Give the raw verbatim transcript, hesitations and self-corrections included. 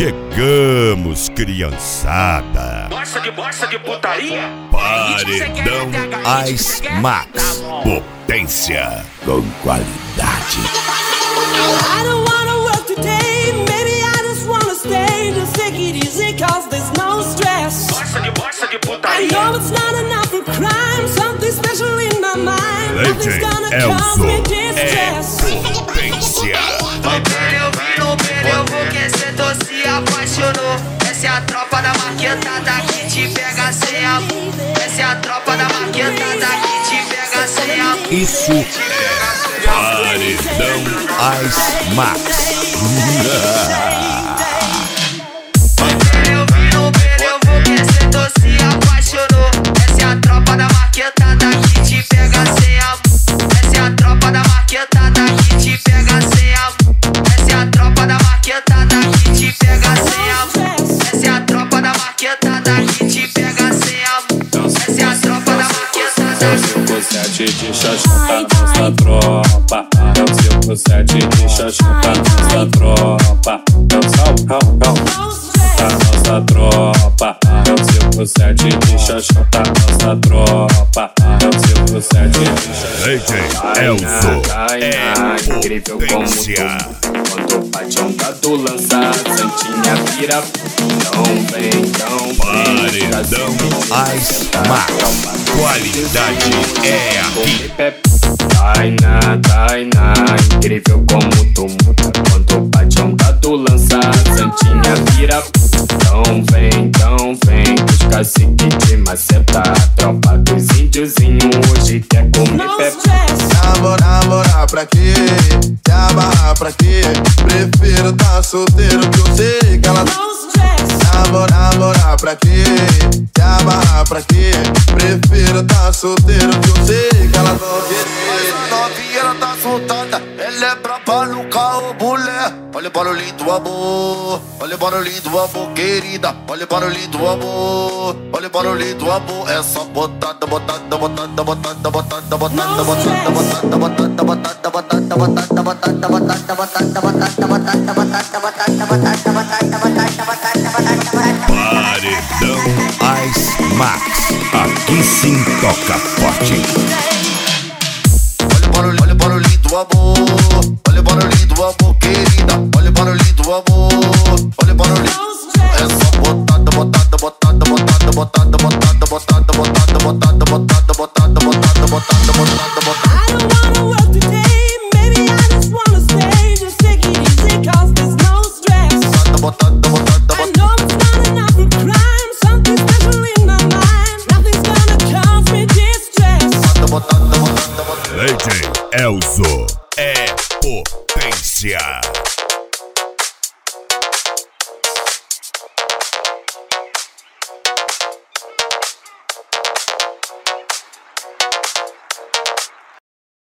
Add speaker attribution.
Speaker 1: Chegamos, criançada.
Speaker 2: Gosta de gosta de putaria?
Speaker 1: Paredão Ice Max. Potência com qualidade.
Speaker 3: I don't wanna work today, maybe I just wanna stay. Just take it easy cause there's no stress.
Speaker 2: Gosta de gosta de
Speaker 3: I
Speaker 2: putaria?
Speaker 3: know it's not enough for crime, something special in my mind. Nothing's
Speaker 1: D J
Speaker 3: gonna cause
Speaker 1: Elzo
Speaker 3: me
Speaker 1: é
Speaker 3: distress.
Speaker 1: potência.
Speaker 4: Eu vi no pelo, eu vou que cê tô se apaixonou. Essa é a tropa da marquetada que te pega sem amor. Essa é a tropa da marquetada que te pega sem amor.
Speaker 1: Isso é Paredão Ice Max.
Speaker 4: Eu vi no pelo, eu vou que cê tô se apaixonou. Essa é a tropa da marquetada que te pega sem amor. Essa é a tropa da marquetada que te pega sem amor. Essa é a tropa da marquetada que te pega sem amor. Essa é a tropa da marquetada que te pega sem amor. Essa é a tropa da marquetada.
Speaker 5: cinco sete de xoxota, nossa tropa. É o cinco sete de xoxota, nossa tropa. É o sal, cal, cal, a nossa tropa. É o cinco sete de xoxota, nossa tropa. É o cinco sete de xoxota.
Speaker 1: D J Elzo é
Speaker 5: incrível como
Speaker 1: potência.
Speaker 5: tu. Quando bate um gato lança, santinha vira. Não vem, não vem.
Speaker 1: Paredão Ice Max. Qualidade é aqui.
Speaker 5: Tainá, Tainá, incrível como tu muda. Quando bate um gato lança, santinha vira. Não vem, não vem, os cacique de maceta. Tropa dos índiozinho hoje quer comer
Speaker 3: No
Speaker 5: pepe.
Speaker 3: stress.
Speaker 6: Namorar, namorar pra quê? Se amarrar pra quê? Prefiro tá solteiro que eu sei que ela...
Speaker 3: No stress.
Speaker 6: Namorar, namorar pra quê? Se amarrar pra quê? Prefiro tá solteiro que eu sei que ela não quer. Essa novinha ela tá soltada, ela é braba no carro, mulher. Olha o barulhinho do amor, olha o barulhinho do amor, querida. Olha o barulhinho do amor, olha o barulhinho do amor. É só botada, botada, botada, botada, botada, botada, botada, botada, botada, botada, botada, botada, botada, botada, botada, botada, botada, botada, botada, botada.
Speaker 1: Paredão Ice Max. Aqui sim toca forte.
Speaker 6: Olha o barulhinho, olha o barulhinho do amor, olha o barulhinho do amor, querida. Olha o barulhinho do amor, olha o barulhinho. É só botada, botada, botada, botada, botada, botada, botada, botada, botada, botada, botada, botada, botada, botada, botada.
Speaker 3: I don't wanna work today, maybe I just wanna stay. Just take it easy cause there's no stress.
Speaker 6: Botada, botada,
Speaker 3: I
Speaker 6: botada,
Speaker 3: know it's not enough for crime, something special in my mind. Nothing's gonna cause me distress.
Speaker 6: botada, botada, botada.
Speaker 1: D J Elzo é potência.